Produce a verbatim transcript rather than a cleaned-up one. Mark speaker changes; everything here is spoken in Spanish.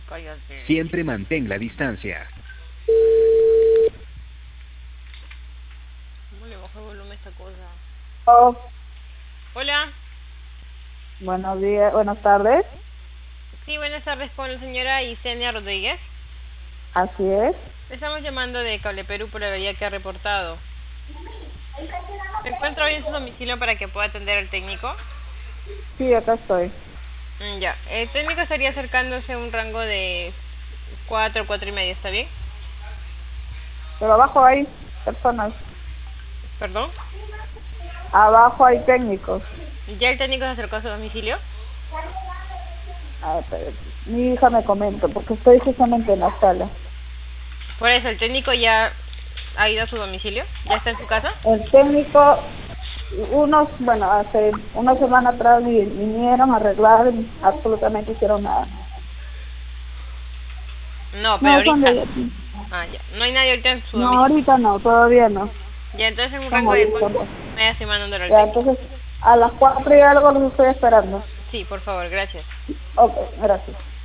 Speaker 1: Cállate.
Speaker 2: Siempre mantén la distancia.
Speaker 1: ¿Cómo le bajo el volumen a esta cosa?
Speaker 3: Oh,
Speaker 1: Hola.
Speaker 3: buenos días, buenas tardes.
Speaker 1: Sí, buenas tardes con la señora Isenia Rodríguez.
Speaker 3: Así es.
Speaker 1: Le estamos llamando de Cable Perú por la avería que ha reportado. ¿Se encuentra bien su domicilio para que pueda atender al técnico?
Speaker 3: Sí, acá estoy.
Speaker 1: Mm, ya. El técnico estaría acercándose a un rango de cuatro, cuatro y medio, ¿está bien?
Speaker 3: Pero abajo hay personas.
Speaker 1: ¿Perdón?
Speaker 3: Abajo hay técnicos.
Speaker 1: ¿Ya el técnico se acercó a su domicilio?
Speaker 3: Ah, pero mi hija me comenta, porque estoy justamente en la sala.
Speaker 1: Por eso, ¿el técnico ya ha ido a su domicilio? ¿Ya está en su casa?
Speaker 3: El técnico, unos, bueno, hace una semana atrás vi- vinieron a arreglar, absolutamente hicieron nada.
Speaker 1: No, pero
Speaker 3: No, son
Speaker 1: ahorita.
Speaker 3: de...
Speaker 1: Ah, ya. No hay nadie ahorita en su
Speaker 3: No,
Speaker 1: domicilio.
Speaker 3: ahorita no, todavía no.
Speaker 1: Ya, entonces en un
Speaker 3: Son
Speaker 1: rango de
Speaker 3: ahorita.
Speaker 1: cuatro media semana donde lo
Speaker 3: Ya,
Speaker 1: técnico.
Speaker 3: entonces, a las cuatro y algo los estoy esperando.
Speaker 1: Sí, por favor, gracias.
Speaker 3: Ok, gracias.